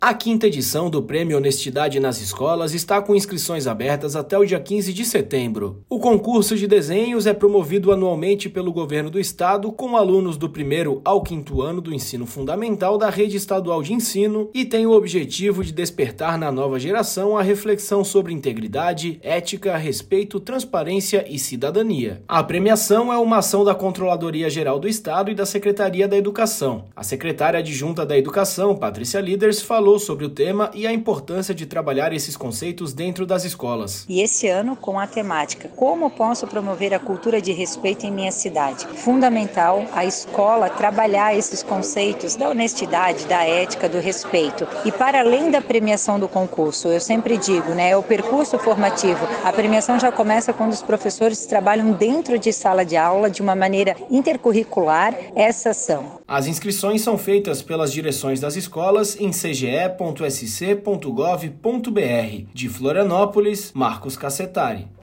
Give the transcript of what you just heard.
A quinta edição do Prêmio Honestidade nas Escolas está com inscrições abertas até o dia 15 de setembro. O concurso de desenhos é promovido anualmente pelo governo do estado com alunos do 1º ao 5º ano do ensino fundamental da rede estadual de ensino e tem o objetivo de despertar na nova geração a reflexão sobre integridade, ética, respeito, transparência e cidadania. A premiação é uma ação da Controladoria Geral do Estado e da Secretaria da Educação. A secretária adjunta da Educação, Patrícia Liders, falou sobre o tema e a importância de trabalhar esses conceitos dentro das escolas. E esse ano com a temática Como posso promover a cultura de respeito em minha cidade? Fundamental a escola trabalhar esses conceitos da honestidade, da ética, do respeito. E para além da premiação do concurso, eu sempre digo, é o percurso formativo. A premiação já começa quando os professores trabalham dentro de sala de aula de uma maneira intercurricular essa ação. As inscrições são feitas pelas direções das escolas em cge.sc.gov.br. De Florianópolis, Marcos Cassetari.